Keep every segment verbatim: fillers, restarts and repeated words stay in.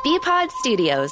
B-Pod Studios.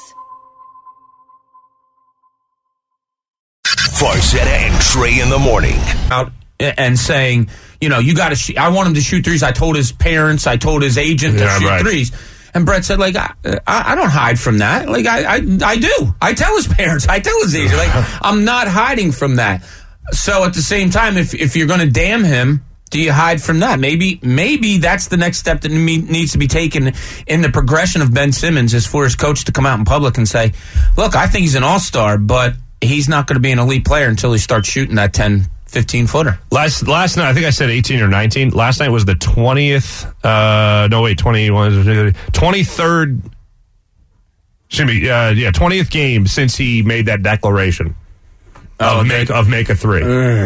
Farcetta and Trey in the morning. Out and saying, you know, you got to shoot. I want him to shoot threes. I told his parents, I told his agent to Yeah, shoot right. threes. And Brett said, like, I, I, I don't hide from that. Like, I, I, I do. I tell his parents. I tell his agent. Like, I'm not hiding from that. So at the same time, if if you're going to damn him, do you hide from that? Maybe maybe that's the next step that needs to be taken in the progression of Ben Simmons, is for his coach to come out in public and say, look, I think he's an all-star, but he's not going to be an elite player until he starts shooting that ten, fifteen footer. Last last night, I think I said eighteen or nineteen. Last night was the twentieth. Uh, no, wait, twenty-one, twenty-third. Excuse me. Uh, yeah, twentieth game since he made that declaration Oh, of okay. make of make a three.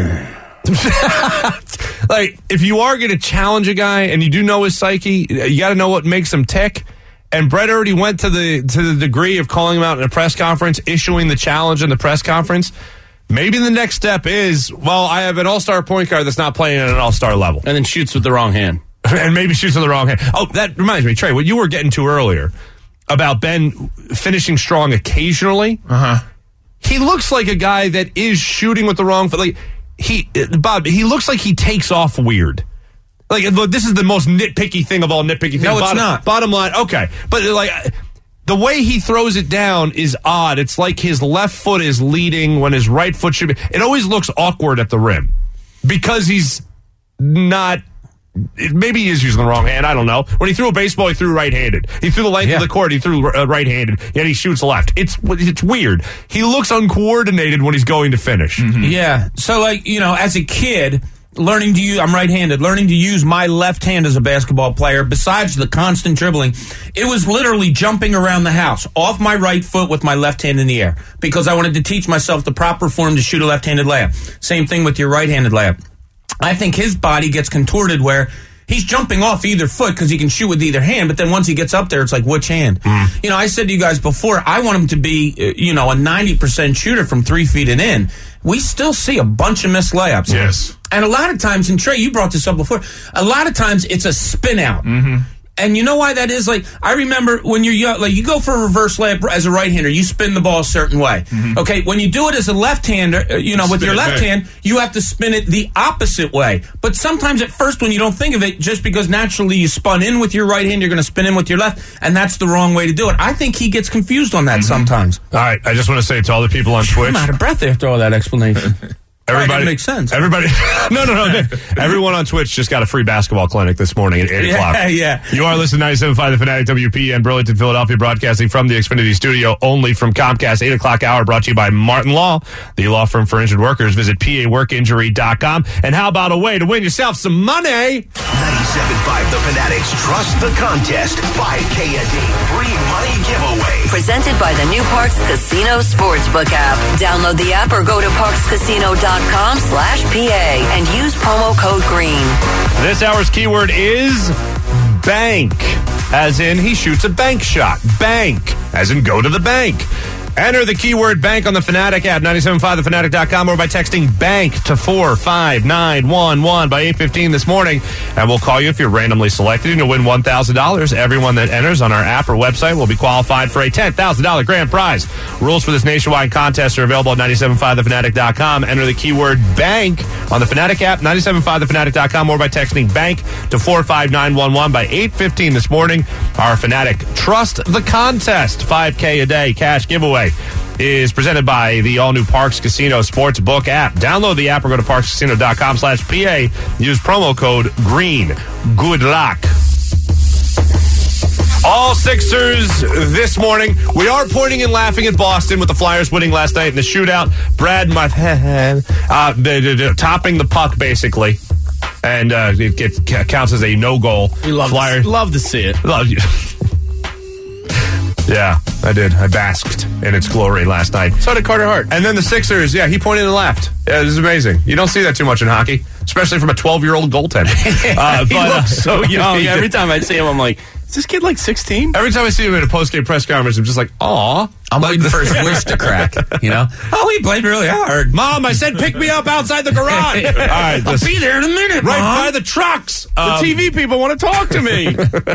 Like, if you are going to challenge a guy and you do know his psyche, you got to know what makes him tick. And Brett already went to the to the degree of calling him out in a press conference, issuing the challenge in the press conference. Maybe the next step is, well, I have an all-star point guard that's not playing at an all-star level. And then shoots with the wrong hand. And maybe shoots with the wrong hand. Oh, that reminds me, Trey, what you were getting to earlier about Ben finishing strong occasionally. Uh-huh. He looks like a guy that is shooting with the wrong foot. Like, he, Bob, he looks like he takes off weird. Like, look, this is the most nitpicky thing of all nitpicky things. No, it's bottom, not. Bottom line, okay. But, like, the way he throws it down is odd. It's like his left foot is leading when his right foot should be. It always looks awkward at the rim because he's not. Maybe he is using the wrong hand. I don't know. When he threw a baseball, he threw right-handed. He threw the length Yeah. of the court. He threw uh, right-handed. Yet he shoots left. It's it's weird. He looks uncoordinated when he's going to finish. Mm-hmm. Yeah. So, like, you know, as a kid, learning to use, I'm right-handed, learning to use my left hand as a basketball player, besides the constant dribbling, it was literally jumping around the house off my right foot with my left hand in the air because I wanted to teach myself the proper form to shoot a left-handed layup. Same thing with your right-handed layup. I think his body gets contorted where he's jumping off either foot because he can shoot with either hand, but then once he gets up there, it's like, which hand? Mm. You know, I said to you guys before, I want him to be, uh, you know, a ninety percent shooter from three feet and in. We still see a bunch of missed layups. Yes. And a lot of times, and Trey, you brought this up before, a lot of times it's a spin out. Mm-hmm. And you know why that is? Like, I remember when you're young, like, you go for a reverse layup as a right-hander, you spin the ball a certain way. Mm-hmm. Okay, when you do it as a left-hander, uh, you know, with Spin your it left back. hand, you have to spin it the opposite way. But sometimes at first when you don't think of it, just because naturally you spun in with your right hand, you're going to spin in with your left, and that's the wrong way to do it. I think he gets confused on that mm-hmm. sometimes. All right, I just want to say to all the people on Twitch. I'm out of breath after all that explanation. Everybody right, that makes sense. Everybody, no, no, no. Everyone on Twitch just got a free basketball clinic this morning at eight Yeah, o'clock. yeah. You are listening to ninety-seven point five The Fanatic W P N, Burlington, Philadelphia, broadcasting from the Xfinity Studio, only from Comcast. eight o'clock hour brought to you by Martin Law, the law firm for injured workers. Visit P A work injury dot com. And how about a way to win yourself some money? ninety-seven point five The Fanatics Trust the Contest. five K a day free money giveaway. Presented by the new Parks Casino Sportsbook app. Download the app or go to parks casino dot com slash P A and use promo code GREEN. This hour's keyword is bank, as in he shoots a bank shot. Bank, as in go to the bank. Enter the keyword bank on the Fanatic app, ninety-seven point five the fanatic dot com, or by texting bank to four five nine one one by eight fifteen this morning. And we'll call you if you're randomly selected and you'll win one thousand dollars. Everyone that enters on our app or website will be qualified for a ten thousand dollars grand prize. Rules for this nationwide contest are available at ninety-seven point five the fanatic dot com. Enter the keyword bank on the Fanatic app, ninety-seven point five the fanatic dot com, or by texting bank to four five nine one one by eight fifteen this morning. Our Fanatic Trust the Contest five K a day cash giveaway is presented by the all-new Parks Casino Sportsbook app. Download the app or go to parks casino dot com slash P A. Use promo code GREEN. Good luck. All Sixers this morning. We are pointing and laughing at Boston with the Flyers winning last night in the shootout. Brad Martin uh, the, the, the, topping the puck, basically. And uh, it, it counts as a no-goal. We love, Flyers. to, love to see it. Love you. Yeah, I did. I basked in its glory last night. So did Carter Hart. And then the Sixers, yeah, he pointed and laughed. Yeah, this is amazing. You don't see that too much in hockey, especially from a twelve-year-old goaltender. Uh, he but, looks so young. he Every did. time I see him, I'm like, is this kid like sixteen? Every time I see him at a post-game press conference, I'm just like, aw. I'm waiting for his wish to crack, you know? Oh, he played really hard. Mom, I said pick me up outside the garage. All right, I'll listen. be there in a minute, Right Mom. by the trucks. The Um, T V people want to talk to me.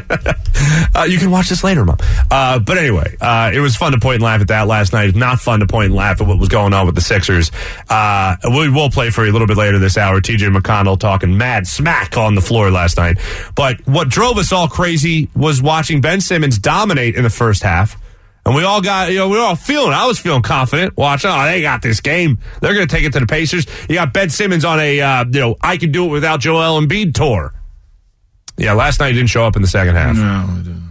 uh, you can watch this later, Mom. Uh, but anyway, uh, it was fun to point and laugh at that last night. It's not fun to point and laugh at what was going on with the Sixers. Uh, we will play for you a little bit later this hour. T J McConnell talking mad smack on the floor last night. But what drove us all crazy was watching Ben Simmons dominate in the first half. And we all got, you know, we were all feeling, I was feeling confident. Watch, oh, they got this game. They're going to take it to the Pacers. You got Ben Simmons on a, uh, you know, I could do it without Joel Embiid tour. Yeah, last night he didn't show up in the second half. No, I didn't.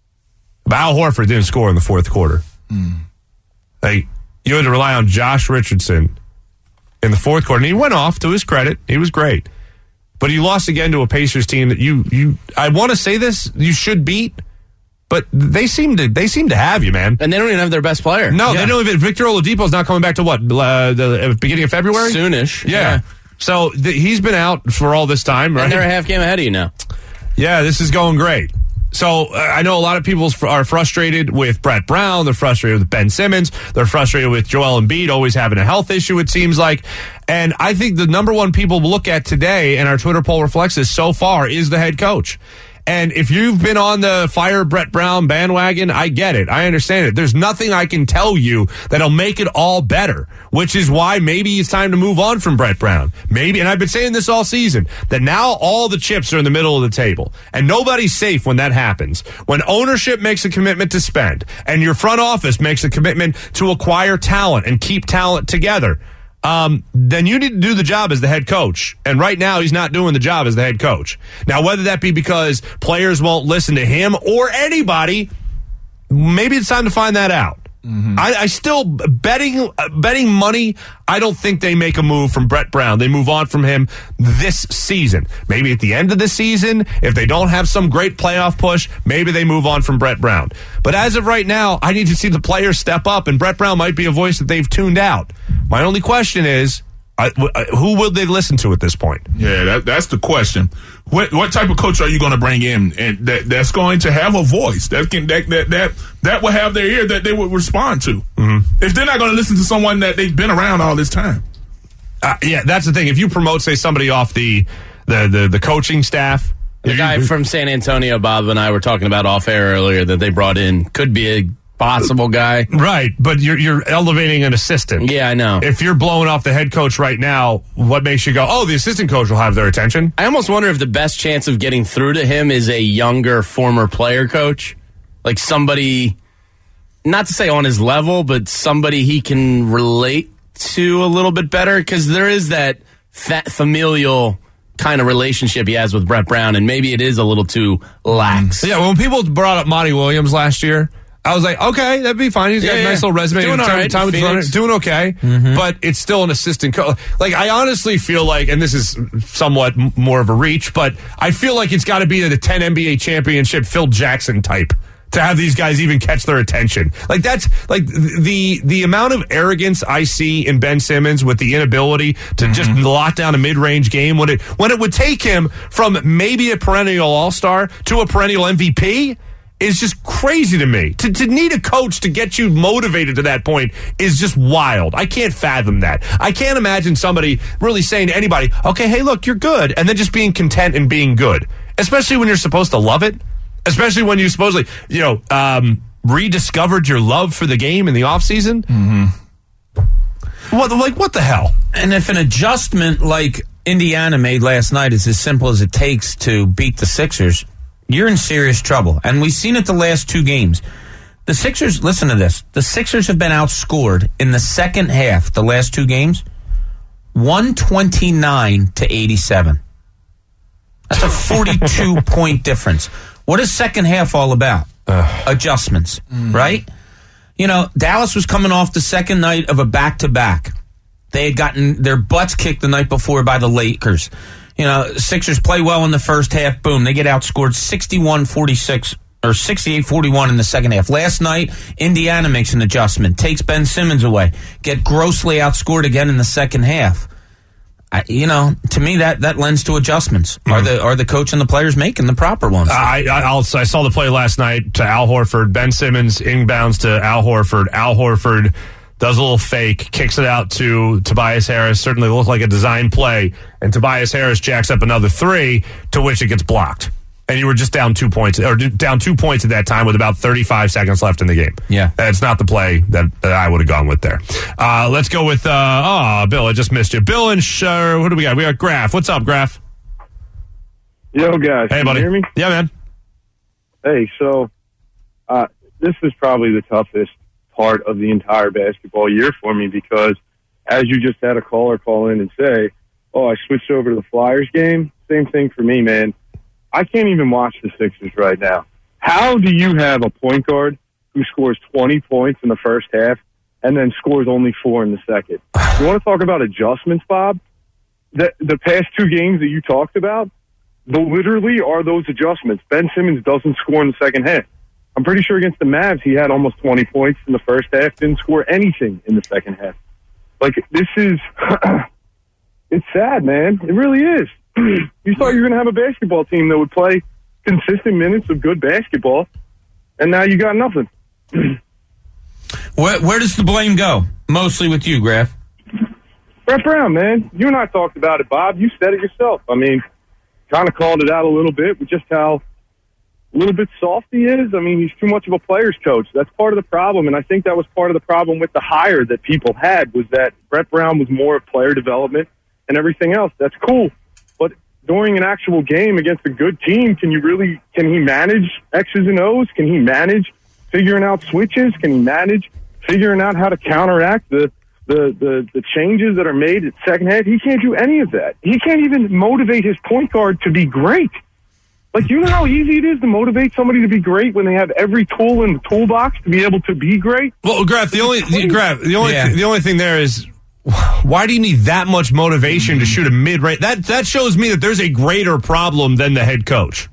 But Al Horford didn't score in the fourth quarter. Mm. Like, you had to rely on Josh Richardson in the fourth quarter. And he went off, to his credit. He was great. But he lost again to a Pacers team that you, you I want to say this, you should beat. But they seem to they seem to have you, man. And they don't even have their best player. No, Yeah. they don't even. Victor Oladipo's not coming back to what? Uh, the uh, beginning of February? Soonish. Yeah. So th- he's been out for all this time, right? And they're a half game ahead of you now. Yeah, this is going great. So uh, I know a lot of people fr- are frustrated with Brett Brown. They're frustrated with Ben Simmons. They're frustrated with Joel Embiid always having a health issue, it seems like. And I think the number one people look at today, and our Twitter poll reflects this so far, is the head coach. And if you've been on the fire Brett Brown bandwagon, I get it. I understand it. There's nothing I can tell you that'll make it all better, which is why maybe it's time to move on from Brett Brown. Maybe, and I've been saying this all season, that now all the chips are in the middle of the table. And nobody's safe when that happens. When ownership makes a commitment to spend, and your front office makes a commitment to acquire talent and keep talent together, Um, then you need to do the job as the head coach. And right now, he's not doing the job as the head coach. Now, whether that be because players won't listen to him or anybody, maybe it's time to find that out. Mm-hmm. I, I still betting uh, betting money. I don't think they make a move from Brett Brown. They move on from him this season. Maybe at the end of the season, if they don't have some great playoff push, maybe they move on from Brett Brown. But as of right now, I need to see the players step up, and Brett Brown might be a voice that they've tuned out. My only question is, uh, uh, who will they listen to at this point? Yeah, that, that's the question. What what type of coach are you going to bring in, and that that's going to have a voice that can that that that, that will have their ear that they would respond to? Mm-hmm. If they're not going to listen to someone that they've been around all this time. Uh, yeah, that's the thing. If you promote, say, somebody off the the the, the coaching staff, The guy from San Antonio, Bob and I were talking about off air earlier that they brought in could be a possible guy. right? But you're you're elevating an assistant. Yeah, I know. If you're blowing off the head coach right now, what makes you go, oh, the assistant coach will have their attention? I almost wonder if the best chance of getting through to him is a younger former player coach. Like somebody, not to say on his level, but somebody he can relate to a little bit better, because there is that fa- familial kind of relationship he has with Brett Brown, and maybe it is a little too lax. Yeah, when people brought up Monty Williams last year, I was like, okay, that'd be fine. He's got Yeah, a yeah. nice little resume. Doing Time- all right time in with the Phoenix. runner, doing okay. But it's still an assistant coach. Like, I honestly feel like, and this is somewhat m- more of a reach, but I feel like it's got to be the ten N B A championship Phil Jackson type to have these guys even catch their attention. Like, that's like the the amount of arrogance I see in Ben Simmons with the inability to just lock down a mid-range game when it when it would take him from maybe a perennial all-star to a perennial M V P is just crazy to me. To, to need a coach to get you motivated to that point is just wild. I can't fathom that. I can't imagine somebody really saying to anybody, okay, hey, look, you're good, and then just being content and being good, especially when you're supposed to love it. Especially when you supposedly, you know, um, rediscovered your love for the game in the offseason. Mm-hmm. What, like, what the hell? And if an adjustment like Indiana made last night is as simple as it takes to beat the Sixers, you're in serious trouble. And we've seen it the last two games. The Sixers, listen to this. The Sixers have been outscored in the second half, the last two games, one twenty-nine to eighty-seven. That's a forty-two point difference. What is second half all about? Uh, Adjustments, mm. right? You know, Dallas was coming off the second night of a back-to-back. They had gotten their butts kicked the night before by the Lakers. You know, Sixers play well in the first half. Boom, they get outscored sixty-one forty-six or sixty-eight forty-one in the second half. Last night, Indiana makes an adjustment, takes Ben Simmons away, get grossly outscored again in the second half. I, you know, to me that, that lends to adjustments. Mm-hmm. Are the are the coach and the players making the proper ones? Uh, I I, I'll, I saw the play last night to Al Horford. Ben Simmons inbounds to Al Horford. Al Horford does a little fake, kicks it out to Tobias Harris. Certainly looked like a design play. And Tobias Harris jacks up another three, to which it gets blocked. And you were just down two points, or down two points at that time with about thirty-five seconds left in the game. Yeah. That's not the play that, that I would have gone with there. Uh, let's go with, uh, oh, Bill, I just missed you. Bill and Sh- what do we got? We got Graf. What's up, Graf? Yo, guys. Hey, can buddy. you hear me? Yeah, man. Hey, so uh, this is probably the toughest part of the entire basketball year for me because, as you just had a caller call in and say, oh, I switched over to the Flyers game. Same thing for me, man. I can't even watch the Sixers right now. How do you have a point guard who scores twenty points in the first half and then scores only four in the second? You want to talk about adjustments, Bob? The, the past two games that you talked about, the literally are those adjustments. Ben Simmons doesn't score in the second half. I'm pretty sure against the Mavs, he had almost twenty points in the first half, didn't score anything in the second half. Like, this is, it's sad, man. It really is. You thought you were going to have a basketball team that would play consistent minutes of good basketball, and now you got nothing. where, where does the blame go? Mostly with you, Graf. Brett Brown, man. You and I talked about it, Bob. You said it yourself. I mean, kind of called it out a little bit with just how a little bit soft he is. I mean, he's too much of a player's coach. That's part of the problem, and I think that was part of the problem with the hire that people had was that Brett Brown was more of player development and everything else. That's cool. But during an actual game against a good team, can you really, can he manage X's and O's? Can he manage figuring out switches? Can he manage figuring out how to counteract the, the, the, the changes that are made at second half? He can't do any of that. He can't even motivate his point guard to be great. Like, you know how easy it is to motivate somebody to be great when they have every tool in the toolbox to be able to be great? Well, Graf, the only, the, Graf, the only, Yeah. th- the only thing there is, why do you need that much motivation to shoot a mid-range? That that shows me that there's a greater problem than the head coach.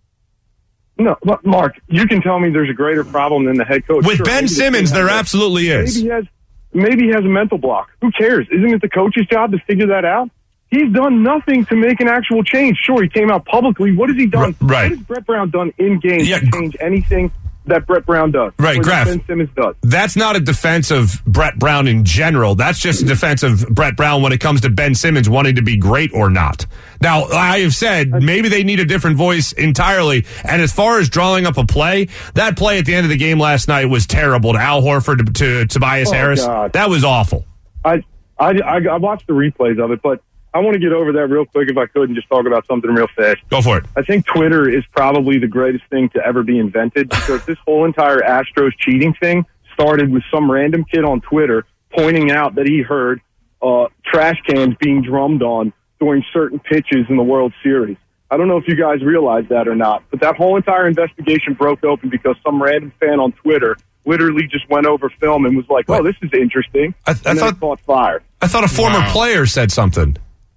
No, but Mark, you can tell me there's a greater problem than the head coach. With Sure, Ben maybe the Simmons, team there has a- absolutely is. Maybe he has, maybe he has a mental block. Who cares? Isn't it the coach's job to figure that out? He's done nothing to make an actual change. Sure, he came out publicly. What has he done? R- right. What has Brett Brown done in game Yeah. to change anything that Brett Brown does? Right, or that Graf. Ben Simmons does. That's not a defense of Brett Brown in general. That's just a defense of Brett Brown when it comes to Ben Simmons wanting to be great or not. Now, I have said maybe they need a different voice entirely. And as far as drawing up a play, that play at the end of the game last night was terrible to Al Horford, to, to Tobias Oh, Harris. God. That was awful. I, I, I, I watched the replays of it, but I want to get over that real quick if I could and just talk about something real fast. Go for it. I think Twitter is probably the greatest thing to ever be invented because this whole entire Astros cheating thing started with some random kid on Twitter pointing out that he heard uh, trash cans being drummed on during certain pitches in the World Series. I don't know if you guys realize that or not, but that whole entire investigation broke open because some random fan on Twitter literally just went over film and was like, oh, this is interesting. I, I and then thought it caught fire. I thought a former Wow. player said something.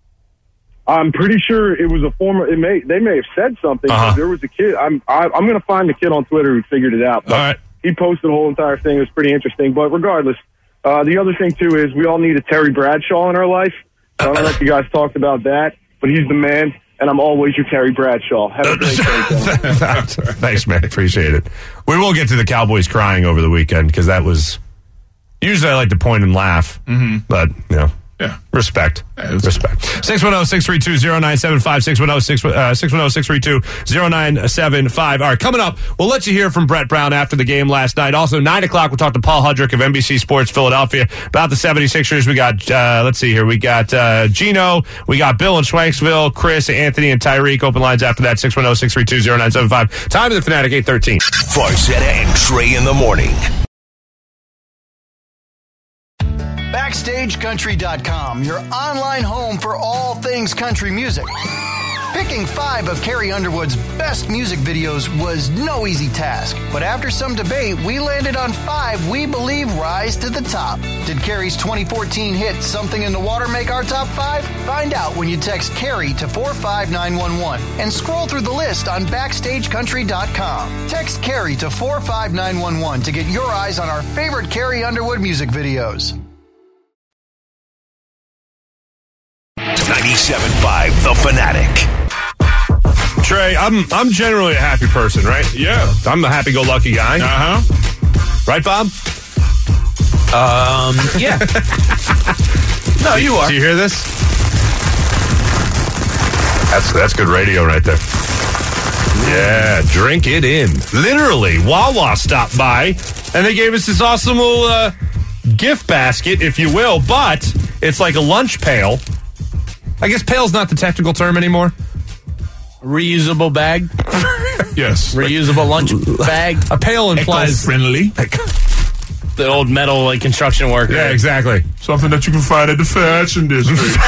I'm pretty sure it was a former. It may they may have said something. Uh-huh. But there was a kid. I'm I, I'm going to find the kid on Twitter who figured it out. But All right. he posted the whole entire thing. It was pretty interesting. But regardless, uh, the other thing too is we all need a Terry Bradshaw in our life. So I don't know if you guys talked about that, but he's the man, and I'm always your Terry Bradshaw. Have a great day, gentlemen. Thanks, man. Appreciate it. We will get to the Cowboys crying over the weekend because that was usually I like to point and laugh, mm-hmm. but you know. Yeah. Respect. Yeah, it was- Respect. six one zero, six three two, zero nine seven five, six one zero, six one zero, six three two, zero nine seven five. All right, coming up, we'll let you hear from Brett Brown after the game last night. Also, nine o'clock, we'll talk to Paul Hudrick of N B C Sports Philadelphia about the seventy-sixers. We got, uh, let's see here, we got uh, Gino, we got Bill in Schwanksville, Chris, Anthony, and Tyreek. Open lines after that, six one zero, six three two, zero nine seven five. Time of the Fanatic, eight thirteen. Farzetta and Trey in the morning. Backstage Country dot com, your online home for all things country music. Picking five of Carrie Underwood's best music videos was no easy task, but after some debate, we landed on five we believe rise to the top. Did Carrie's twenty fourteen hit Something in the Water make our top five? Find out when you text Carrie to four five nine one one and scroll through the list on Backstage Country dot com. Text Carrie to four five nine one one to get your eyes on our favorite Carrie Underwood music videos. ninety-seven point five The Fanatic. Trey, I'm I'm generally a happy person, right? Yeah. I'm a happy-go-lucky guy. Uh-huh. Right, Bob? Um, yeah. No, you are. Do you hear this? That's that's good radio right there. Yeah, drink it in. Literally, Wawa stopped by, and they gave us this awesome little uh, gift basket, if you will, but it's like a lunch pail. I guess pail's not the technical term anymore. Reusable bag. Yes. Reusable lunch bag. A pail implies friendly. The old metal like construction worker. Yeah, exactly. Something that you can find at the fashion district.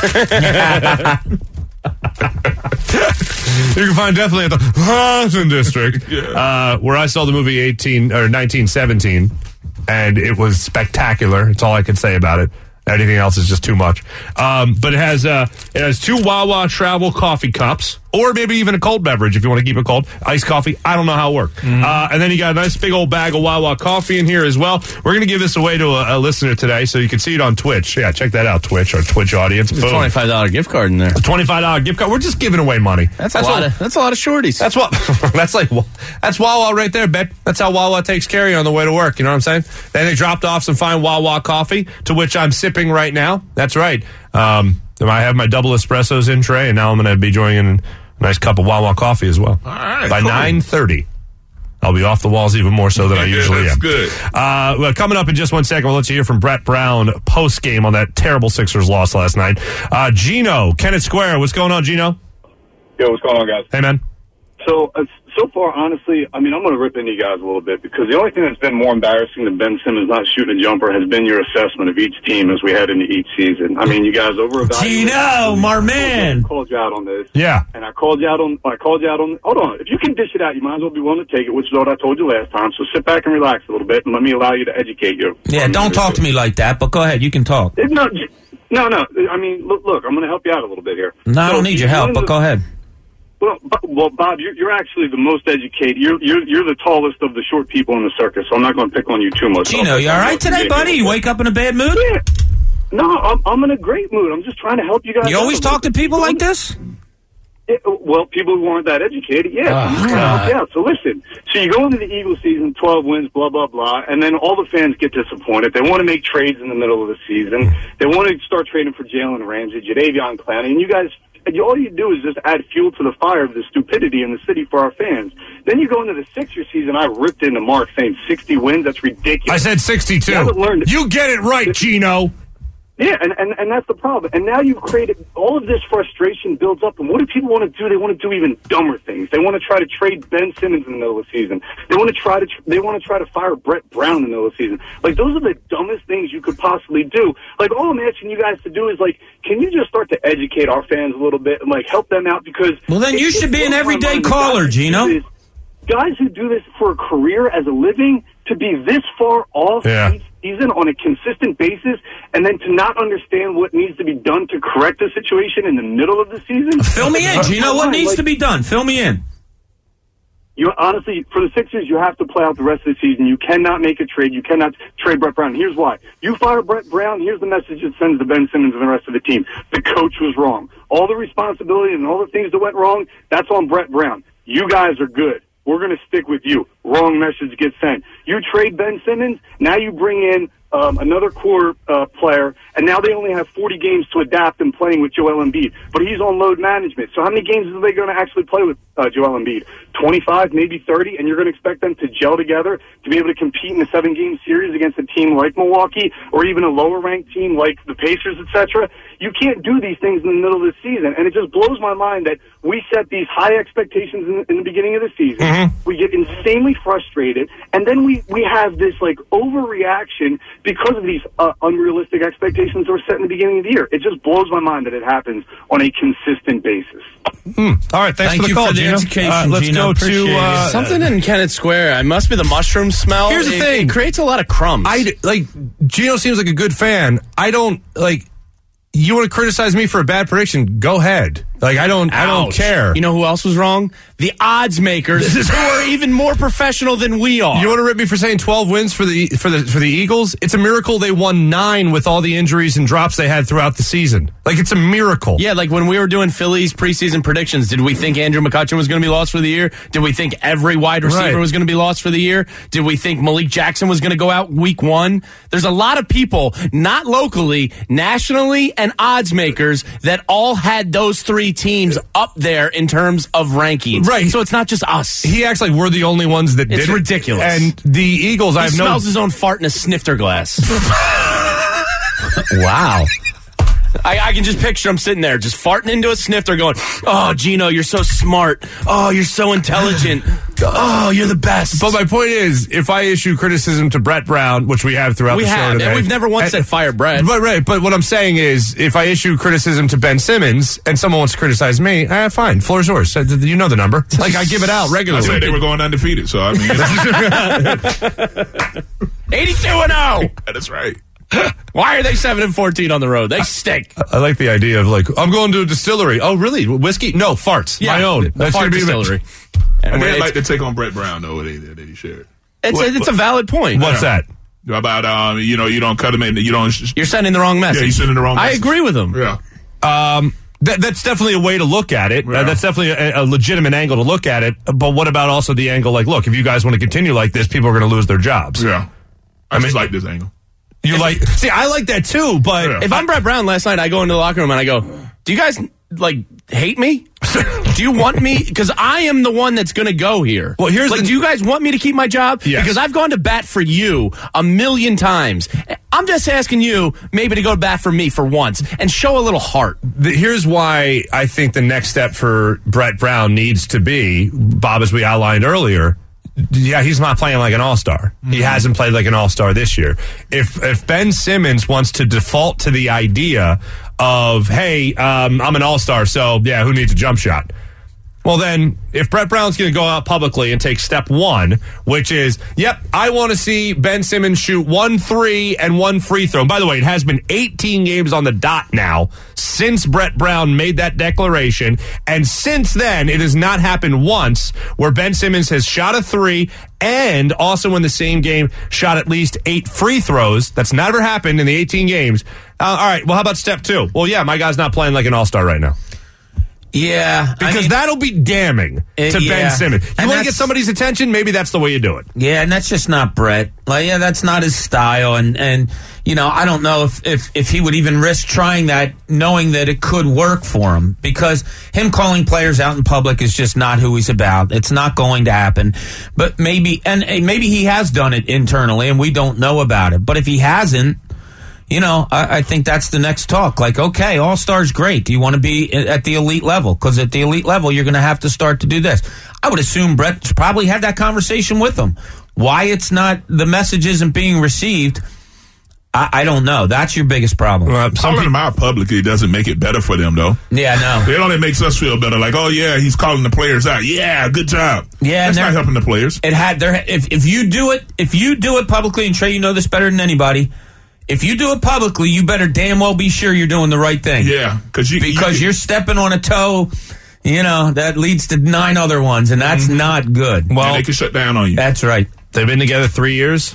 You can find definitely at the fashion district, Yeah. uh, where I saw the movie eighteen or nineteen seventeen, and it was spectacular. That's all I can say about it. Anything else is just too much. Um, but it has uh, it has two Wawa travel coffee cups, or maybe even a cold beverage if you want to keep it cold. Iced coffee. I don't know how it works. Mm-hmm. Uh, and then you got a nice big old bag of Wawa coffee in here as well. We're going to give this away to a, a listener today, so you can see it on Twitch. Yeah, check that out, Twitch, our Twitch audience. There's a twenty-five dollars gift card in there. A twenty-five dollars gift card. We're just giving away money. That's, that's a lot. What, of, that's a lot of shorties. That's what. That's like that's Wawa right there, babe. That's how Wawa takes care of you on the way to work. You know what I'm saying? Then they dropped off some fine Wawa coffee, to which I'm sipping right now. That's right. Um, I have my double espressos in tray, and now I'm going to be joining a nice cup of Wawa coffee as well. All right, By cool. nine thirty, I'll be off the walls even more so than I Yeah, usually that's am. good. Uh, well, coming up in just one second, we'll let you hear from Brett Brown post game on that terrible Sixers loss last night. Uh, Gino, Kennett Square, what's going on, Gino? Yo, what's going on, guys? Hey, man. So, uh, so far, honestly, I mean, I'm going to rip into you guys a little bit because the only thing that's been more embarrassing than Ben Simmons not shooting a jumper has been your assessment of each team as we head into each season. I mean, you guys over-evaluated. Gino, my man. I called you out on this. Yeah. And I called you out on, I called you out on, hold on. If you can dish it out, you might as well be willing to take it, which is what I told you last time. So sit back and relax a little bit and let me allow you to educate you. Yeah, don't talk to me like that, but go ahead. You can talk. No, no, no. I mean, look, look I'm going to help you out a little bit here. No, I So don't need your help, but go ahead. Well, well, Bob, you're, you're actually the most educated. You're, you're you're the tallest of the short people in the circus, so I'm not going to pick on you too much. Gino, you all right today, buddy? You wake up in a bad mood? Yeah. No, I'm, I'm in a great mood. I'm just trying to help you guys. You always talk to people like this? Yeah, well, people who aren't that educated, yeah. Oh, I'm just trying to help you out. So listen, so you go into the Eagles season, twelve wins, blah, blah, blah, and then all the fans get disappointed. They want to make trades in the middle of the season. They want to start trading for Jalen Ramsey, Jadeveon Clowney, and you guys... And all you do is just add fuel to the fire of the stupidity in the city for our fans. Then you go into the Sixers season. I ripped into Mark saying sixty wins. That's ridiculous. I said sixty-two. You haven't learned it. You get it right, Gino. Yeah, and, and, and that's the problem. And now you've created all of this frustration builds up. And what do people want to do? They want to do even dumber things. They want to try to trade Ben Simmons in the middle of the season. They want to try to tr- they want to try to fire Brett Brown in the middle of the season. Like those are the dumbest things you could possibly do. Like all I'm asking you guys to do is like, can you just start to educate our fans a little bit and like help them out? Because well, then you should be an everyday caller, Gino. This, guys who do this for a career as a living, to be this far off Yeah. each season on a consistent basis, and then to not understand what needs to be done to correct the situation in the middle of the season. Fill me in, Gino. What needs to be done? Fill me in. You honestly, for the Sixers, you have to play out the rest of the season. You cannot make a trade. You cannot trade Brett Brown. Here's why. You fire Brett Brown, here's the message it sends to Ben Simmons and the rest of the team. The coach was wrong. All the responsibility and all the things that went wrong, that's on Brett Brown. You guys are good. We're going to stick with you. Wrong message gets sent. You trade Ben Simmons, now you bring in um, another core uh, player, and now they only have forty games to adapt and playing with Joel Embiid. But he's on load management. So how many games are they going to actually play with uh, Joel Embiid? twenty-five, maybe thirty, and you're going to expect them to gel together to be able to compete in a seven-game series against a team like Milwaukee or even a lower-ranked team like the Pacers, et cetera. You can't do these things in the middle of the season, and it just blows my mind that we set these high expectations in, in the beginning of the season. Mm-hmm. We get insanely frustrated, and then we, we have this, like, overreaction because of these uh, unrealistic expectations that were set in the beginning of the year. It just blows my mind that it happens on a consistent basis. Mm. All right, thanks Thank for the you call, for the Gino. education, uh, let's Gino. go Appreciate to uh, it. Something in Kennett Square. It must be the mushroom smell. Here's the it, thing. It creates a lot of crumbs. I like Gino seems like a good fan. I don't like. You want to criticize me for a bad prediction? Go ahead. Like, I don't I don't Ouch. care. You know who else was wrong? The odds makers, who are even more professional than we are. You want to rip me for saying twelve wins for the for the for the Eagles? It's a miracle they won nine with all the injuries and drops they had throughout the season. Like, it's a miracle. Yeah, like when we were doing Phillies preseason predictions, did we think Andrew McCutchen was going to be lost for the year? Did we think every wide receiver Right. was going to be lost for the year? Did we think Malik Jackson was going to go out week one? There's a lot of people, not locally, nationally, and odds makers that all had those three teams up there in terms of rankings. Right. So it's not just us. He acts like we're the only ones that did It's it. ridiculous. And the Eagles, I He have smells no... his own fart in a snifter glass. Wow. I, I can just picture him sitting there, just farting into a snifter, going, "Oh, Gino, you're so smart. Oh, you're so intelligent. Oh, you're the best." But my point is, if I issue criticism to Brett Brown, which we have throughout We the show have, today, and we've never once said fire Brett. But right, but what I'm saying is, if I issue criticism to Ben Simmons and someone wants to criticize me, eh, fine, floor's yours. Uh, You know the number. Like, I give it out I regularly. said they were going undefeated, so I mean, eighty-two and oh. that's right. Why are they seven and fourteen on the road? They stink. I like the idea of, like, I'm going to a distillery. Oh, really? Whiskey? No, farts. Yeah, my own. the That's fart gonna be distillery. And And they'd it's, like to take on Brett Brown, though, they, that he shared. it's, What- a, it's a valid point. What's that? About, um, you know, you don't cut him in, you don't. sh- You're sending the wrong message. Yeah, you're sending the wrong I message. agree with him. Yeah. Um, that, that's definitely a way to look at it. Yeah. Uh, that's definitely a, a legitimate angle to look at it. But what about also the angle, like, look, if you guys want to continue like this, people are going to lose their jobs. Yeah. I, just like this angle. You like, see, I like that too, but Yeah. If I'm Brett Brown last night, I go into the locker room and I go, "Do you guys, like, hate me? Do you want me? Because I am the one that's going to go here. Well, here's like, the- do you guys want me to keep my job? Yes. Because I've gone to bat for you a million times. I'm just asking you maybe to go to bat for me for once and show a little heart." the, here's why I think the next step for Brett Brown needs to be, Bob, as we outlined earlier. Yeah, he's not playing like an all-star. Mm-hmm. He hasn't played like an all-star this year. If if Ben Simmons wants to default to the idea of, hey, um, I'm an all-star, so yeah, who needs a jump shot? Well, then, if Brett Brown's going to go out publicly and take step one, which is, yep, I want to see Ben Simmons shoot one three and one free throw. And by the way, it has been eighteen games on the dot now since Brett Brown made that declaration. And since then, it has not happened once where Ben Simmons has shot a three and also in the same game shot at least eight free throws. That's never happened in the eighteen games. Uh, all right, well, how about step two? Well, yeah, my guy's not playing like an all-star right now. Yeah, Because I mean, that'll be damning Uh, to yeah. Ben Simmons. You And want to get that's- somebody's attention? Maybe that's the way you do it. yeah, and that's just not Brett. Like, yeah, that's not his style, and and you know, I don't know if if if he would even risk trying that, knowing that it could work for him. Because him calling players out in public is just not who he's about. It's not going to happen. But maybe, and, and maybe he has done it internally, and we don't know about it. But if he hasn't, you know, I, I think that's the next talk. Like, okay, all-star's great. Do you want to be at the elite level? Because at the elite level, you're going to have to start to do this. I would assume Brett probably had that conversation with him. Why it's not, the message isn't being received, I, I don't know. That's your biggest problem. Uh, some Calling peop- him out publicly doesn't make it better for them, though. Yeah, no. It only makes us feel better. Like, oh, yeah, he's calling the players out. Yeah, good job. Yeah, and That's they're- not helping the players. It had there. If if you do it, if you do it publicly, and Trey, you know this better than anybody. If you do it publicly, you better damn well be sure you're doing the right thing. Yeah, cause you, because you, you're stepping on a toe, you know, that leads to nine other ones, and that's mm-hmm. not good. Well, they can shut down on you. That's right. They've been together three years.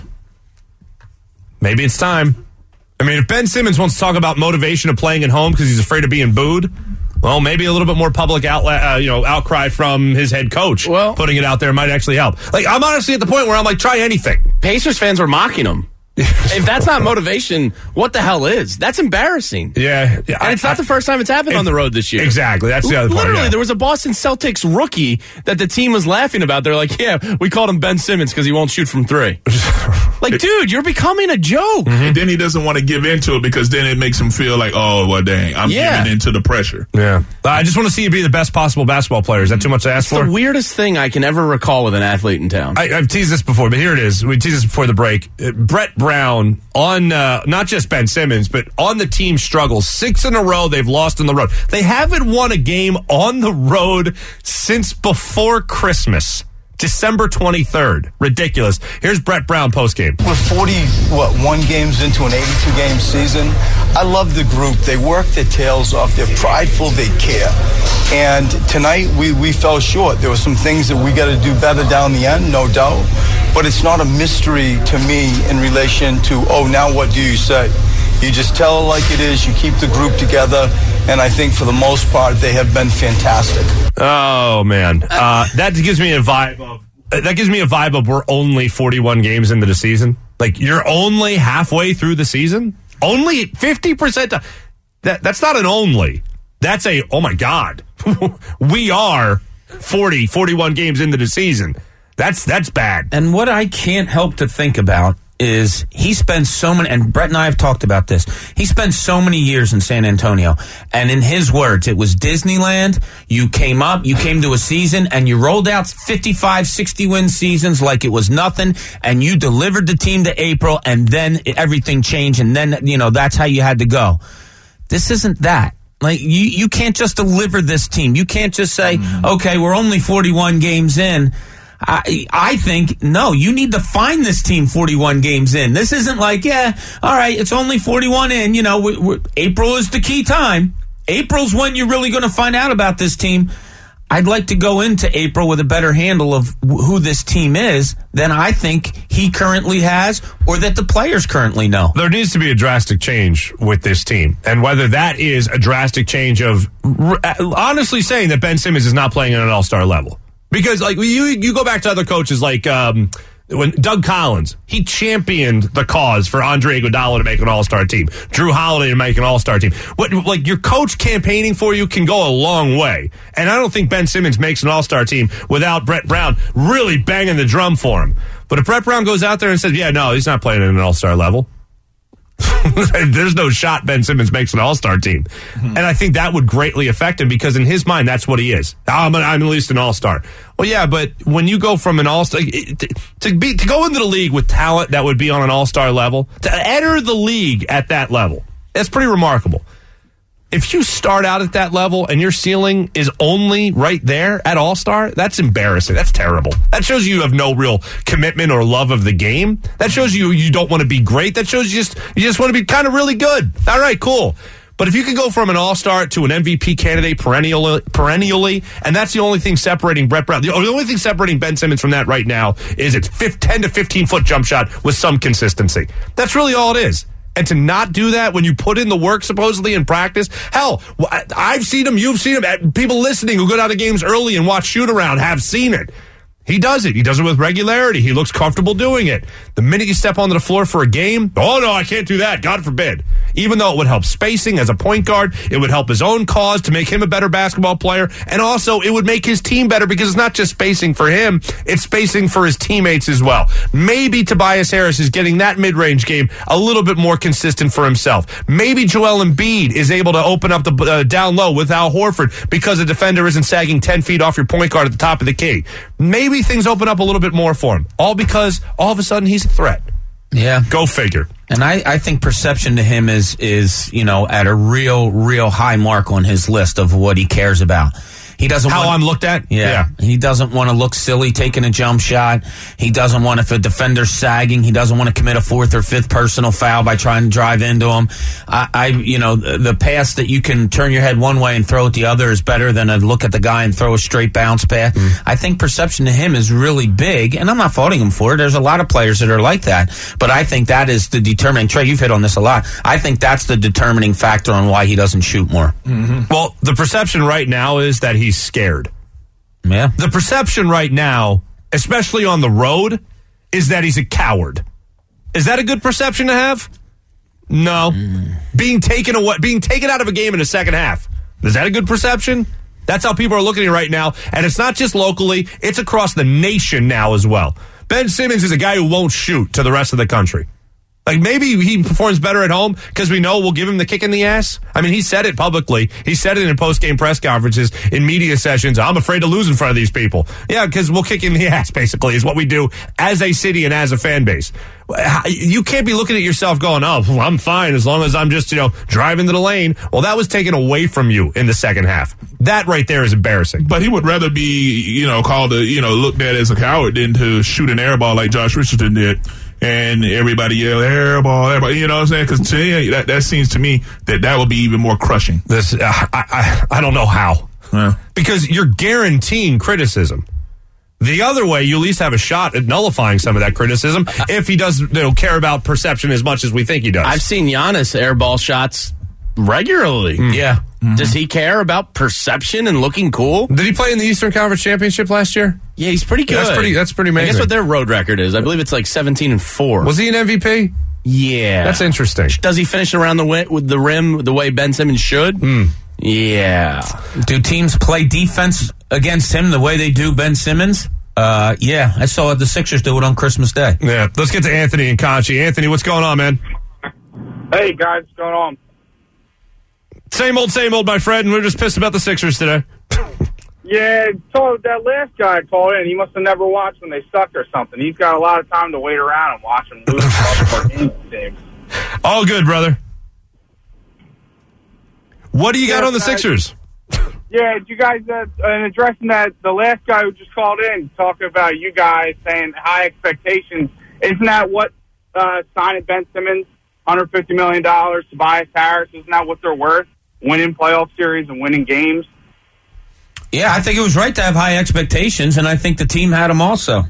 Maybe it's time. I mean, if Ben Simmons wants to talk about motivation of playing at home because he's afraid of being booed, well, maybe a little bit more public outlet, uh, you know, outcry from his head coach. Well, putting it out there might actually help. Like, I'm honestly at the point where I'm like, try anything. Pacers fans were mocking him. If that's not motivation, what the hell is? That's embarrassing. Yeah. yeah and it's I, not the first time it's happened it, on the road this year. Exactly. That's the other part. Literally, yeah. there was a Boston Celtics rookie that the team was laughing about. They're like, yeah, we called him Ben Simmons because he won't shoot from three. Like, dude, you're becoming a joke. Mm-hmm. And then he doesn't want to give into it because then it makes him feel like, oh, well, dang, I'm yeah. giving into the pressure. Yeah. I just want to see you be the best possible basketball player. Is that too much to ask it's for? the weirdest thing I can ever recall with an athlete in town. I, I've teased this before, but here it is. We teased this before the break. Uh, Brett Brown on uh, not just Ben Simmons, but on the team struggles. Six in a row they've lost on the road. They haven't won a game on the road since before Christmas. December twenty-third. Ridiculous. Here's Brett Brown postgame. We're forty, what, one games into an eighty-two game season. I love the group. They work their tails off. They're prideful. They care. And tonight we, we fell short. There were some things that we got to do better down the end, no doubt. But it's not a mystery to me in relation to, oh, now what do you say? You just tell it like it is. You keep the group together. And I think for the most part, they have been fantastic. Oh, man. Uh, that gives me a vibe of, that gives me a vibe of we're only forty-one games into the season. Like, you're only halfway through the season? Only fifty percent. Of, that, that's not an only. That's a, oh, my God. We are forty, forty-one games into the season. That's that's bad. And what I can't help to think about is he spends so many, and Brett and I have talked about this, he spent so many years in San Antonio, and in his words, it was Disneyland. You came up, you came to a season, and you rolled out fifty-five, sixty win seasons like it was nothing, and you delivered the team to April, and then everything changed, and then, you know, that's how you had to go. This isn't that. Like, you, you can't just deliver this team. You can't just say, mm-hmm. okay, we're only forty-one games in. I, I think, no, you need to find this team forty-one games in. This isn't like, yeah, all right, it's only forty-one in. You know, we, we, April is the key time. April's when you're really going to find out about this team. I'd like to go into April with a better handle of who this team is than I think he currently has or that the players currently know. There needs to be a drastic change with this team. And whether that is a drastic change of honestly saying that Ben Simmons is not playing at an all-star level. Because, like, you you go back to other coaches like um, when Doug Collins, he championed the cause for Andre Iguodala to make an all-star team, Drew Holiday to make an all-star team. What, like, your coach campaigning for you can go a long way. And I don't think Ben Simmons makes an all-star team without Brett Brown really banging the drum for him. But if Brett Brown goes out there and says, yeah, no, he's not playing at an all-star level, there's no shot Ben Simmons makes an all-star team. Mm-hmm. And I think that would greatly affect him because in his mind, that's what he is. I'm, an, I'm at least an all-star. Well, yeah, but when you go from an all-star to, to be to go into the league with talent that would be on an all-star level, to enter the league at that level, that's pretty remarkable. If you start out at that level and your ceiling is only right there at all-star, that's embarrassing. That's terrible. That shows you have no real commitment or love of the game. That shows you you don't want to be great. That shows you just you just want to be kind of really good. All right, cool. But if you can go from an all-star to an M V P candidate perennially, perennially, and that's the only thing separating Brett Brown, the only thing separating Ben Simmons from that right now is its ten to fifteen-foot jump shot with some consistency. That's really all it is. And to not do that when you put in the work supposedly in practice, hell, I've seen him, you've seen him, people listening who go down to games early and watch shoot-around have seen it. He does it. He does it with regularity. He looks comfortable doing it. The minute you step onto the floor for a game, oh, no, I can't do that. God forbid. Even though it would help spacing as a point guard, it would help his own cause to make him a better basketball player, and also it would make his team better because it's not just spacing for him, it's spacing for his teammates as well. Maybe Tobias Harris is getting that mid-range game a little bit more consistent for himself. Maybe Joel Embiid is able to open up the uh, down low with Al Horford because a defender isn't sagging ten feet off your point guard at the top of the key. Maybe things open up a little bit more for him, all because all of a sudden he's a threat. Yeah. Go figure. And I, I think perception to him is, is, you know, at a real, real high mark on his list of what he cares about. He doesn't How want, I'm looked at? Yeah, yeah. He doesn't want to look silly taking a jump shot. He doesn't want, if a defender's sagging, he doesn't want to commit a fourth or fifth personal foul by trying to drive into him. I, I you know, the, the pass that you can turn your head one way and throw it the other is better than a look at the guy and throw a straight bounce pass. Mm. I think perception to him is really big, and I'm not faulting him for it. There's a lot of players that are like that, but I think that is the determining, Trey, you've hit on this a lot. I think that's the determining factor on why he doesn't shoot more. Mm-hmm. Well, the perception right now is that he's scared. Yeah. The perception right now, especially on the road, is that he's a coward. Is that a good perception to have? No. Mm. Being taken away, being taken out of a game in the second half. Is that a good perception? That's how people are looking at it right now. And it's not just locally, it's across the nation now as well. Ben Simmons is a guy who won't shoot to the rest of the country. Like, maybe he performs better at home because we know we'll give him the kick in the ass. I mean, he said it publicly. He said it in post-game press conferences, in media sessions. I'm afraid to lose in front of these people. Yeah, because we'll kick in the ass, basically, is what we do as a city and as a fan base. You can't be looking at yourself going, oh, well, I'm fine as long as I'm just, you know, driving to the lane. Well, that was taken away from you in the second half. That right there is embarrassing. But he would rather be, you know, called, a, you know, looked at as a coward than to shoot an air ball like Josh Richardson did. And everybody yell, air ball, air ball. You know what I'm saying? Because to me, that, that seems to me that that would be even more crushing. This, uh, I, I, I don't know how. Yeah. Because you're guaranteeing criticism. The other way, you at least have a shot at nullifying some of that criticism if he does, you know, care about perception as much as we think he does. I've seen Giannis airball shots regularly. Mm. Yeah. Mm-hmm. Does he care about perception and looking cool? Did he play in the Eastern Conference Championship last year? Yeah, he's pretty good. That's pretty. That's pretty amazing. I guess what their road record is. I believe it's like seventeen and four. Was he an M V P? Yeah, that's interesting. Does he finish around the wi- with the rim the way Ben Simmons should? Mm. Yeah. Do teams play defense against him the way they do Ben Simmons? Uh, yeah, I saw the Sixers do it on Christmas Day. Yeah, let's get to Anthony and Conchi. Anthony, what's going on, man? Hey, guys, what's going on? Same old, same old, my friend. We're just pissed about the Sixers today. Yeah, so that last guy called in. He must have never watched when they sucked or something. He's got a lot of time to wait around and watch them lose all the games. All good, brother. What do you got yeah, on the guys, Sixers? Yeah, you guys, uh, and addressing that, the last guy who just called in, talking about you guys saying high expectations. Isn't that what uh, signing Ben Simmons, one hundred fifty million dollars, Tobias Harris, isn't that what they're worth? Winning playoff series and winning games? Yeah, I think it was right to have high expectations, and I think the team had them also.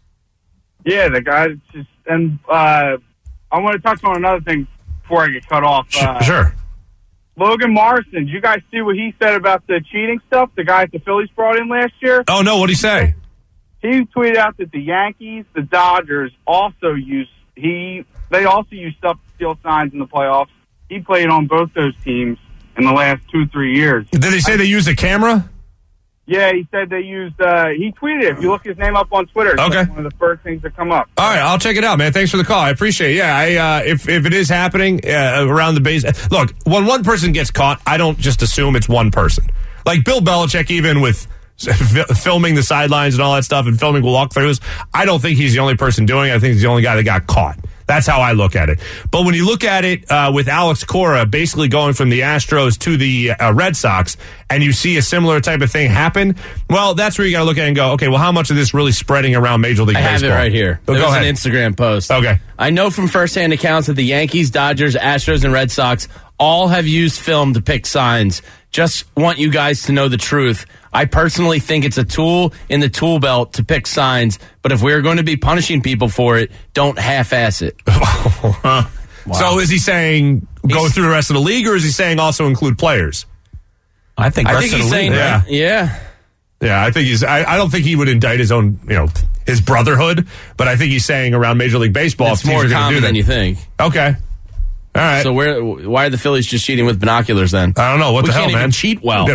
Yeah, the guys just, and uh, I want to touch on another thing before I get cut off. Uh, sure. Logan Morrison, did you guys see what he said about the cheating stuff the guy at the Phillies brought in last year? Oh, no, what'd he say? He tweeted out that the Yankees, the Dodgers also use, he, they also use stuff to steal signs in the playoffs. He played on both those teams in the last two, three years. Did he say I, they use a camera? Yeah, he said they used, uh, he tweeted it. If you look his name up on Twitter, it's okay. like one of the first things that come up. All right, I'll check it out, man. Thanks for the call. I appreciate it. Yeah, I, uh, if, if it is happening uh, around the base. Look, when one person gets caught, I don't just assume it's one person. Like Bill Belichick, even with filming the sidelines and all that stuff and filming walkthroughs, I don't think he's the only person doing it. I think he's the only guy that got caught. That's how I look at it. But when you look at it uh, with Alex Cora basically going from the Astros to the uh, Red Sox, and you see a similar type of thing happen, well, that's where you got to look at it and go, okay, well, how much of this really spreading around Major League I Baseball? have it right here. Oh, It go was ahead. an Instagram post. Okay. I know from firsthand accounts that the Yankees, Dodgers, Astros, and Red Sox all have used film to pick signs. Just want you guys to know the truth. I personally think it's a tool in the tool belt to pick signs, but if we're going to be punishing people for it, don't half-ass it. Wow. So is he saying go he's, through the rest of the league, or is he saying also include players? I think I think he's saying yeah. yeah. Yeah, I think he's I, I don't think he would indict his own, you know, his brotherhood, but I think he's saying around Major League Baseball it's more common do than you think. Okay. All right. So where why are the Phillies just cheating with binoculars then? I don't know. What we the hell, can't man? Even cheat well.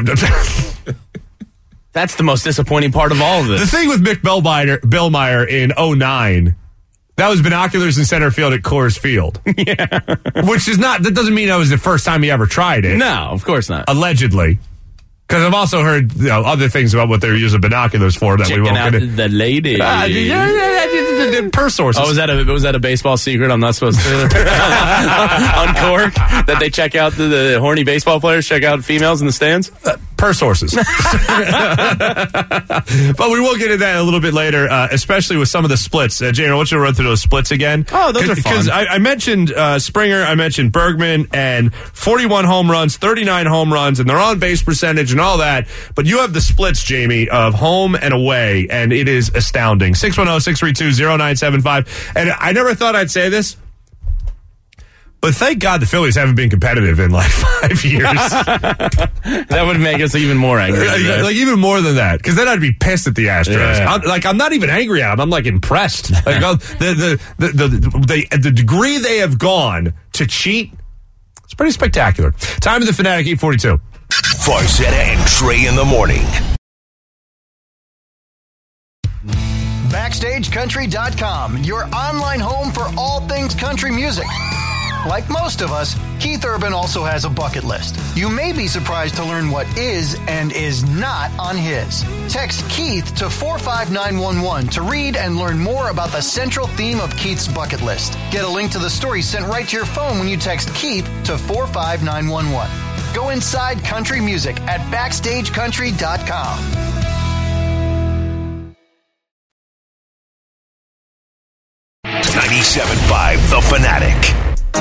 That's the most disappointing part of all of this. The thing with Mick Billmeyer, Billmeyer in oh nine, that was binoculars in center field at Coors Field. Yeah. Which is not, that doesn't mean that was the first time he ever tried it. No, of course not. Allegedly. Because I've also heard, you know, other things about what they're using binoculars for that Checking we won't out get into. The lady. Uh, yeah, yeah, yeah, per sources. Oh, was that a was that a baseball secret? I'm not supposed to uncork that they check out the, the horny baseball players check out females in the stands. Uh, per sources. But we will get into that a little bit later, uh, especially with some of the splits. Uh, Jane, I want you to run through those splits again. Oh, those are fun. Because I, I mentioned uh, Springer, I mentioned Bergman, and forty-one home runs, thirty-nine home runs, and their on base percentage and all that. But you have the splits, Jamie, of home and away, and it is astounding. six one zero, six three two, zero nine seven five. And I never thought I'd say this, but thank God the Phillies haven't been competitive in like five years. That would make us even more angry. Like, like even more than that, because then I'd be pissed at the Astros. Yeah. I'm, like I'm not even angry at them. I'm like impressed. Like oh, the, the, the, the, the, the degree they have gone to cheat, it's pretty spectacular. Time of the Fanatic, eight forty-two. Farzetta and Trey in the morning. Backstage Country dot com, your online home for all things country music. Like most of us, Keith Urban also has a bucket list. You may be surprised to learn what is and is not on his. Text Keith to four five nine one one to read and learn more about the central theme of Keith's bucket list. Get a link to the story sent right to your phone when you text Keith to four five nine one one. Go inside country music at backstage country dot com. ninety-seven point five The Fanatic.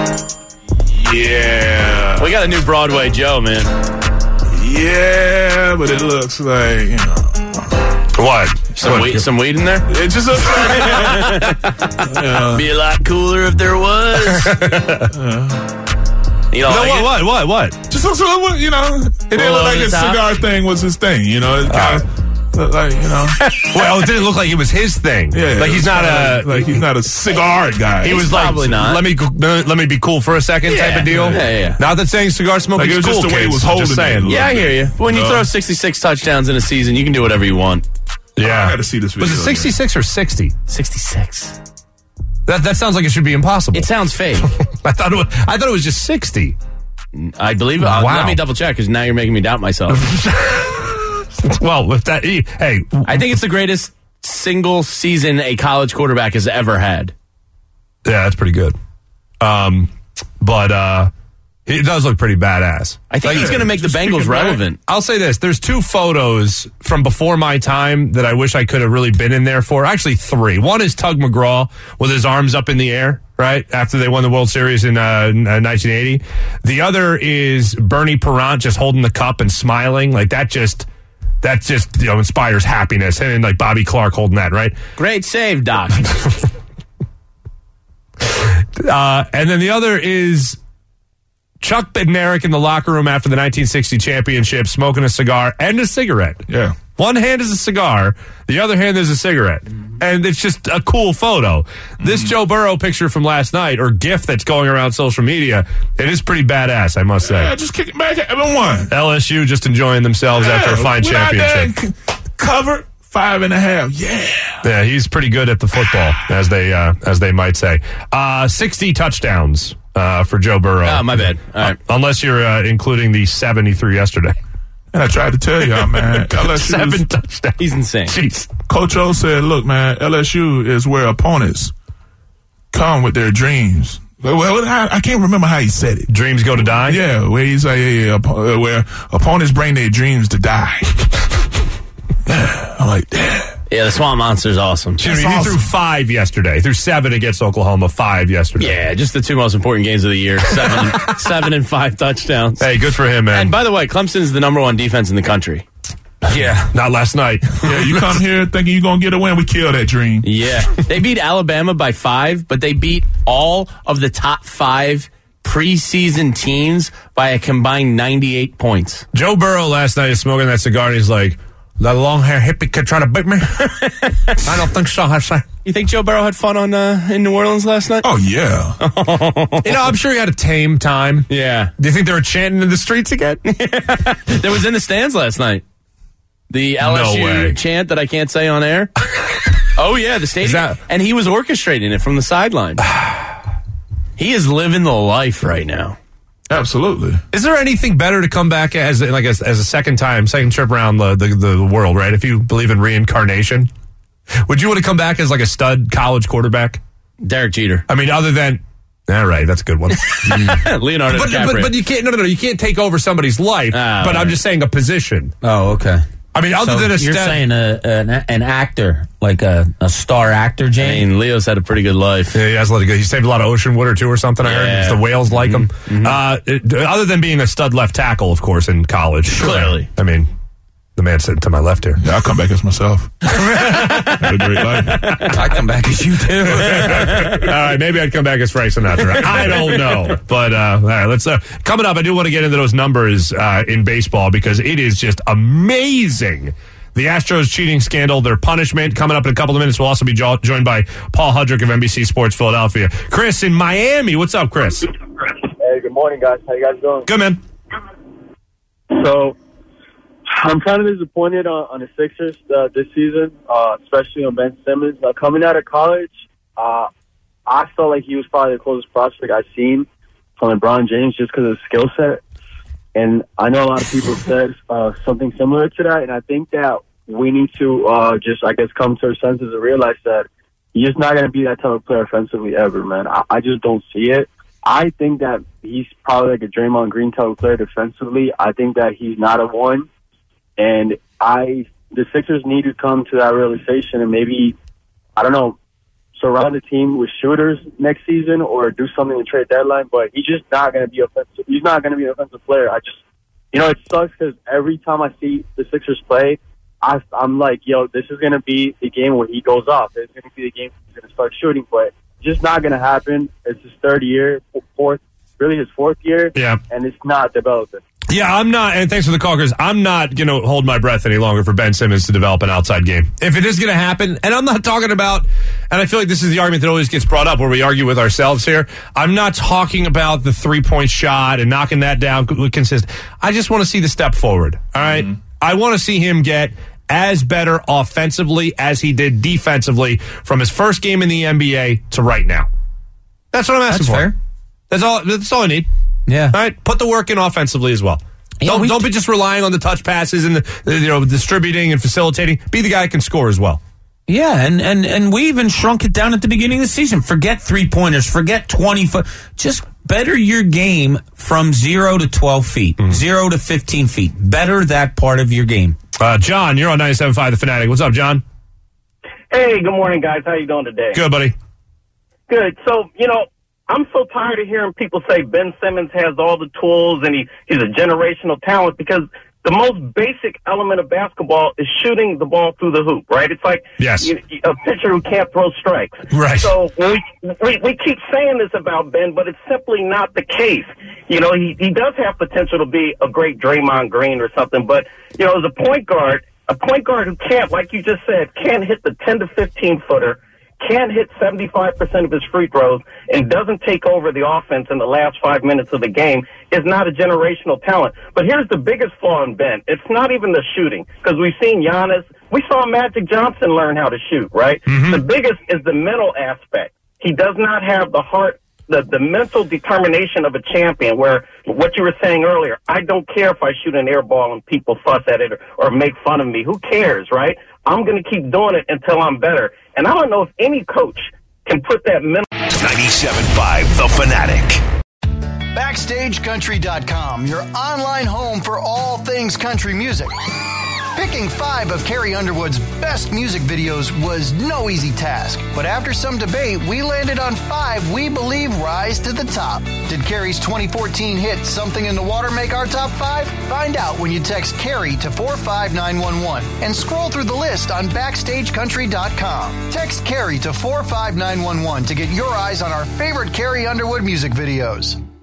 Yeah. We got a new Broadway Joe, man. Yeah, but it looks like, you know. What? Some What? weed, some weed in there? It just looks like. Yeah. Be a lot cooler if there was. You know, No, like what, it? what, what, what? Just looks like, you know, it didn't Well, look like the his top? cigar thing was his thing, you know. It kind of looked like, you know. Well, it didn't look like it was his thing. Yeah, like he's not a like, like he's not a cigar guy. He was like, probably not. Let me let me be cool for a second Yeah. type of deal. Yeah, yeah. Not that saying cigar smoking Like, it is was cool. just the way he kids. was holding Just saying. it. Yeah, I hear you. When you Uh, throw sixty-six touchdowns in a season, you can do whatever you want. Yeah, I got to see this video. Was it sixty-six or sixty? sixty-six. That that sounds like it should be impossible. It sounds fake. I thought it was, I thought it was just sixty. I believe it. Uh, Wow. Let me double check because now you're making me doubt myself. Well, with that, hey, I think it's the greatest single season a college quarterback has ever had. yeah, that's pretty good. Um, but uh, it does look pretty badass. I think Like, he's going to make the just Bengals speaking back- relevant. I'll say this: there's two photos from before my time that I wish I could have really been in there for. Actually, three. One is Tug McGraw with his arms up in the air, right after they won the World Series in uh, nineteen eighty. The other is Bernie Perrant just holding the cup and smiling. Like that just that just you know inspires happiness. And then, like Bobby Clark holding that, right? Great save, Doc. Uh, and then the other is Chuck Bednarik in the locker room after the nineteen sixty championship, smoking a cigar and a cigarette. Yeah. One hand is a cigar, the other hand is a cigarette. And it's just a cool photo. This Joe Burrow picture from last night, or GIF that's going around social media, it is pretty badass, I must say. Yeah, just kick it back at one. L S U just enjoying themselves Yeah, after a fine went out there and championship. c- Cover five and a half. Yeah. Yeah, he's pretty good at the football, as they uh, as they might say. Uh, sixty touchdowns uh, for Joe Burrow. Oh, my bad. All right. Uh, unless you're uh, including the seventy-three yesterday. And I tried to tell y'all, man. L S U Seven touchdowns. He's insane. Jeez. Coach O said, look, man, L S U is where opponents come with their dreams. Well, I, I can't remember how he said it. Dreams go to die? Yeah, where he's like, yeah, yeah, oppo- uh, where opponents bring their dreams to die. I'm like, damn. Yeah, the Swamp Monster's awesome. Excuse me, That's he awesome. threw five yesterday. He threw seven against Oklahoma, five yesterday. Yeah, just the two most important games of the year. Seven, and, seven and five touchdowns. Hey, good for him, man. And by the way, Clemson's the number one defense in the country. yeah, not last night. Yeah, you come here thinking you're going to get a win. We kill that dream. Yeah. They beat Alabama by five, but they beat all of the top five preseason teams by a combined ninety-eight points. Joe Burrow last night is smoking that cigar, and he's like, that long hair hippie could try to bite me? I don't think so. I say. You think Joe Burrow had fun on uh, in New Orleans last night? Oh, yeah. You know, I'm sure he had a tame time. Yeah. Do you think they were chanting in the streets again? There was in the stands last night. The L S U No way. chant that I can't say on air. Oh, yeah, the stadium. that- And he was orchestrating it from the sideline. He is living the life right now. Absolutely. Is there anything better to come back as like as, as a second time, second trip around the, the the world? Right? If you believe in reincarnation, would you want to come back as like a stud college quarterback? Derek Jeter. I mean, other than all right, that's a good one. Leonardo but, DiCaprio. but but you can't no no no you can't take over somebody's life. Ah, but I'm right. just saying a position. Oh, okay. I mean, other So than a you're stud, saying a, an, an actor, like a, a star actor, I Jane? mean, Leo's had a pretty good life. yeah, he has a lot of good. He saved a lot of ocean water too, or something. I heard Yeah. 'cause the whales like him. Uh, it- other than being a stud left tackle, of course, in college. Clearly. I mean, the man sitting to my left here. Yeah, I'll come back as myself. Had a great life. I come back as you too. All right, maybe I'd come back as Frank Sinatra. I don't know, but uh, all right, let's. Uh, coming up, I do want to get into those numbers uh, in baseball because it is just amazing. The Astros cheating scandal, their punishment coming up in a couple of minutes. We'll also be jo- joined by Paul Hudrick of N B C Sports Philadelphia. Chris in Miami, what's up, Chris? Hey, good morning, guys. How you guys doing? Good, man. So, I'm kind of disappointed on, on the Sixers uh, this season, uh, especially on Ben Simmons. Uh, coming out of college, uh, I felt like he was probably the closest prospect I've seen from LeBron James just because of his skill set. And I know a lot of people said uh, something similar to that, and I think that we need to uh, just, I guess, come to our senses and realize that he's just not going to be that type of player offensively ever, man. I, I just don't see it. I think that he's probably like a Draymond Green type of player defensively. I think that he's not a one, and I the Sixers need to come to that realization and maybe, I don't know, surround the team with shooters next season or do something to trade deadline, but he's just not going to be offensive. He's not going to be an offensive player. I just, you know, it sucks because every time I see the Sixers play, I, I'm like, yo, this is going to be the game where he goes off. It's going to be the game he's going to start shooting, but it's just not going to happen. It's his third year, fourth, really his fourth year, yeah, and it's not developing. Yeah, I'm not, and thanks for the call, Chris. I'm not going to hold my breath any longer for Ben Simmons to develop an outside game. If it is going to happen, and I'm not talking about, and I feel like this is the argument that always gets brought up where we argue with ourselves here. I'm not talking about the three-point shot and knocking that down consistent. I just want to see the step forward, all right? Mm-hmm. I want to see him get as better offensively as he did defensively from his first game in the N B A to right now. That's what I'm asking That's for. Fair. That's all. That's all I need. Yeah. All right. Put the work in offensively as well. Yeah, don't we don't be just relying on the touch passes and the, you know, distributing and facilitating. Be the guy that can score as well. Yeah, and, and, and we even shrunk it down at the beginning of the season. Forget three-pointers. Forget twenty foot. Just better your game from zero to twelve feet, mm. zero to fifteen feet. Better that part of your game. Uh, John, you're on ninety-seven point five The Fanatic. What's up, John? Hey, good morning, guys. How you doing today? Good, buddy. Good. So, you know, I'm so tired of hearing people say Ben Simmons has all the tools and he, he's a generational talent because the most basic element of basketball is shooting the ball through the hoop, right? It's like yes. you, a pitcher who can't throw strikes. Right. So we, we we keep saying this about Ben, but it's simply not the case. You know, he, he does have potential to be a great Draymond Green or something, but, you know, as a point guard, a point guard who can't, like you just said, can't hit the ten to fifteen footer, can't hit seventy-five percent of his free throws, and doesn't take over the offense in the last five minutes of the game is not a generational talent. But here's the biggest flaw in Ben. It's not even the shooting, because we've seen Giannis. We saw Magic Johnson learn how to shoot, right? Mm-hmm. The biggest is the mental aspect. He does not have the heart, the, the mental determination of a champion, where what you were saying earlier, I don't care if I shoot an air ball and people fuss at it or, or make fun of me. Who cares, right? I'm going to keep doing it until I'm better. And I don't know if any coach can put that mental... ninety-seven point five The Fanatic. Backstage Country dot com, your online home for all things country music. Picking five of Carrie Underwood's best music videos was no easy task, but after some debate, we landed on five we believe rise to the top. Did Carrie's twenty fourteen hit Something in the Water make our top five? Find out when you text Carrie to four five nine one one and scroll through the list on Backstage Country dot com. Text Carrie to four five nine one one to get your eyes on our favorite Carrie Underwood music videos.